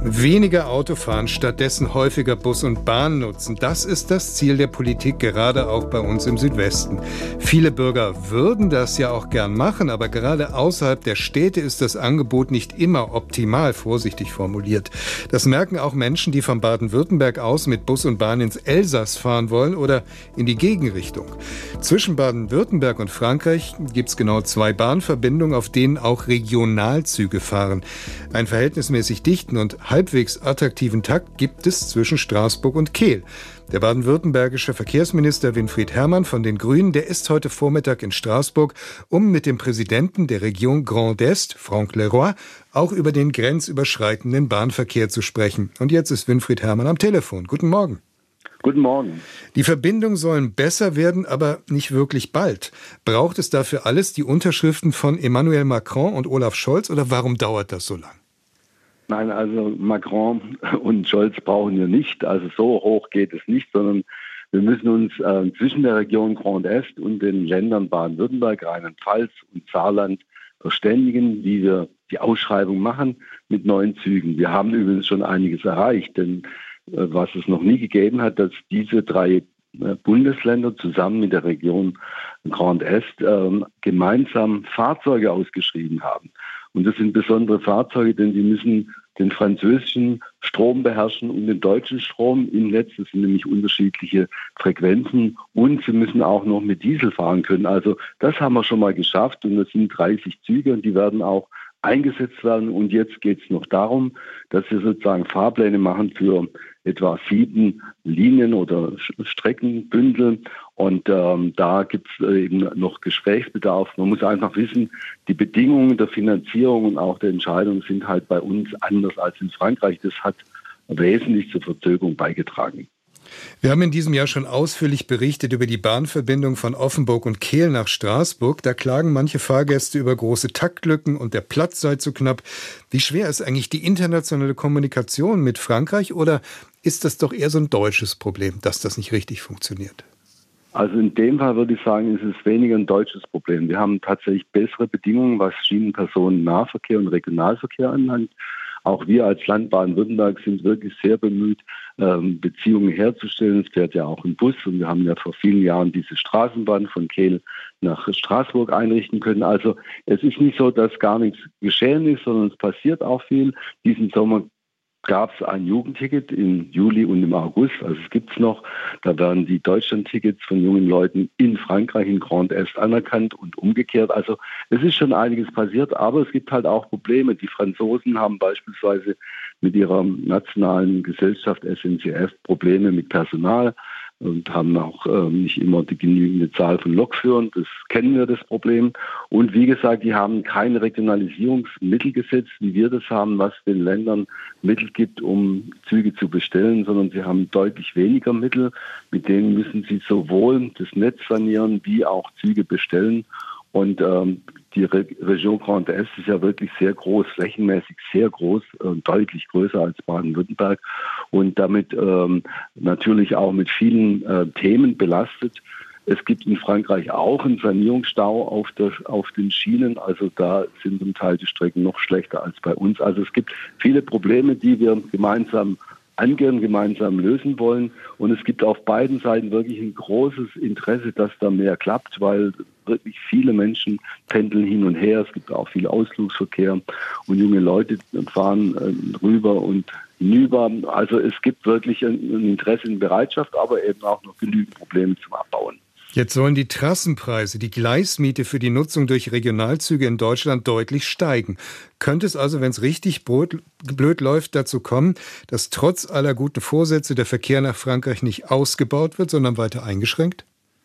Weniger Auto fahren, stattdessen häufiger Bus und Bahn nutzen. Das ist das Ziel der Politik, gerade auch bei uns im Südwesten. Viele Bürger würden das ja auch gern machen, aber gerade außerhalb der Städte ist das Angebot nicht immer optimal, vorsichtig formuliert. Das merken auch Menschen, die von Baden-Württemberg aus mit Bus und Bahn ins Elsass fahren wollen oder in die Gegenrichtung. Zwischen Baden-Württemberg und Frankreich gibt es genau 2 Bahnverbindungen, auf denen auch Regionalzüge fahren. Einen verhältnismäßig dichten und halbwegs attraktiven Takt gibt es zwischen Straßburg und Kehl. Der baden-württembergische Verkehrsminister Winfried Herrmann von den Grünen, der ist heute Vormittag in Straßburg, um mit dem Präsidenten der Region Grand Est, Franck Leroy, auch über den grenzüberschreitenden Bahnverkehr zu sprechen. Und jetzt ist Winfried Herrmann am Telefon. Guten Morgen. Guten Morgen. Die Verbindungen sollen besser werden, aber nicht wirklich bald. Braucht es dafür alles die Unterschriften von Emmanuel Macron und Olaf Scholz oder warum dauert das so lang? Nein, also Macron und Scholz brauchen wir nicht. Also so hoch geht es nicht, sondern wir müssen uns zwischen der Region Grand Est und den Ländern Baden-Württemberg, Rheinland-Pfalz und Saarland verständigen, wie wir die Ausschreibung machen mit neuen Zügen. Wir haben übrigens schon einiges erreicht, denn was es noch nie gegeben hat, dass diese 3 Bundesländer zusammen mit der Region Grand Est gemeinsam Fahrzeuge ausgeschrieben haben. Und das sind besondere Fahrzeuge, denn sie müssen den französischen Strom beherrschen und den deutschen Strom im Netz. Das sind nämlich unterschiedliche Frequenzen und sie müssen auch noch mit Diesel fahren können. Also das haben wir schon mal geschafft und das sind 30 Züge und die werden auch eingesetzt werden. Und jetzt geht es noch darum, dass wir sozusagen Fahrpläne machen für etwa 7 Linien oder Streckenbündel. Und da gibt es eben noch Gesprächsbedarf. Man muss einfach wissen, die Bedingungen der Finanzierung und auch der Entscheidung sind halt bei uns anders als in Frankreich. Das hat wesentlich zur Verzögerung beigetragen. Wir haben in diesem Jahr schon ausführlich berichtet über die Bahnverbindung von Offenburg und Kehl nach Straßburg. Da klagen manche Fahrgäste über große Taktlücken und der Platz sei zu knapp. Wie schwer ist eigentlich die internationale Kommunikation mit Frankreich oder ist das doch eher so ein deutsches Problem, dass das nicht richtig funktioniert? Also in dem Fall würde ich sagen, ist es weniger ein deutsches Problem. Wir haben tatsächlich bessere Bedingungen, was Schienenpersonennahverkehr und Regionalverkehr anlangt. Auch wir als Land Baden-Württemberg sind wirklich sehr bemüht, Beziehungen herzustellen. Es fährt ja auch ein Bus und wir haben ja vor vielen Jahren diese Straßenbahn von Kehl nach Straßburg einrichten können. Also es ist nicht so, dass gar nichts geschehen ist, sondern es passiert auch viel. Diesen Sommer gab es ein Jugendticket im Juli und im August, also es gibt es noch. Da werden die Deutschlandtickets von jungen Leuten in Frankreich, in Grand Est anerkannt und umgekehrt. Also es ist schon einiges passiert, aber es gibt halt auch Probleme. Die Franzosen haben beispielsweise mit ihrer nationalen Gesellschaft SNCF Probleme mit Personal und haben auch nicht immer die genügende Zahl von Lokführern. Das kennen wir, das Problem. Und wie gesagt, die haben kein Regionalisierungsmittel gesetzt, wie wir das haben, was den Ländern Mittel gibt, um Züge zu bestellen, sondern sie haben deutlich weniger Mittel. Mit denen müssen sie sowohl das Netz sanieren, wie auch Züge bestellen. Und die Region Grand Est ist ja wirklich sehr groß, flächenmäßig sehr groß, deutlich größer als Baden-Württemberg und damit natürlich auch mit vielen Themen belastet. Es gibt in Frankreich auch einen Sanierungsstau auf den Schienen, also da sind zum Teil die Strecken noch schlechter als bei uns. Also es gibt viele Probleme, die wir gemeinsam angehen, gemeinsam lösen wollen. Und es gibt auf beiden Seiten wirklich ein großes Interesse, dass da mehr klappt, weil wirklich viele Menschen pendeln hin und her. Es gibt auch viel Ausflugsverkehr und junge Leute fahren rüber und hinüber. Also es gibt wirklich ein Interesse in Bereitschaft, aber eben auch noch genügend Probleme zum Abbauen. Jetzt sollen die Trassenpreise, die Gleismiete für die Nutzung durch Regionalzüge in Deutschland deutlich steigen. Könnte es also, wenn es richtig blöd läuft, dazu kommen, dass trotz aller guten Vorsätze der Verkehr nach Frankreich nicht ausgebaut wird, sondern weiter eingeschränkt?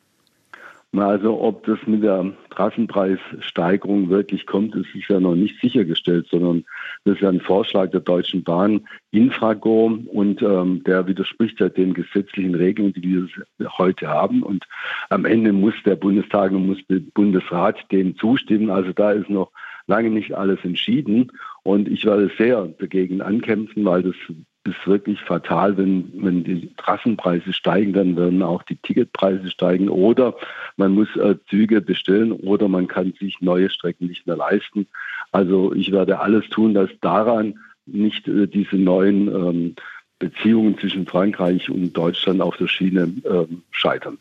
Also ob das mit der Trassenpreissteigerung wirklich kommt, ist ja noch nicht sichergestellt, sondern das ist ja ein Vorschlag der Deutschen Bahn, Infrago, und der widerspricht ja den gesetzlichen Regelungen, die wir heute haben. Und am Ende muss der Bundestag und muss der Bundesrat dem zustimmen. Also da ist noch lange nicht alles entschieden. Und ich werde sehr dagegen ankämpfen, weil das ist wirklich fatal, wenn die Trassenpreise steigen, dann werden auch die Ticketpreise steigen oder man muss Züge bestellen oder man kann sich neue Strecken nicht mehr leisten. Also ich werde alles tun, dass daran nicht diese neuen Beziehungen zwischen Frankreich und Deutschland auf der Schiene scheitern.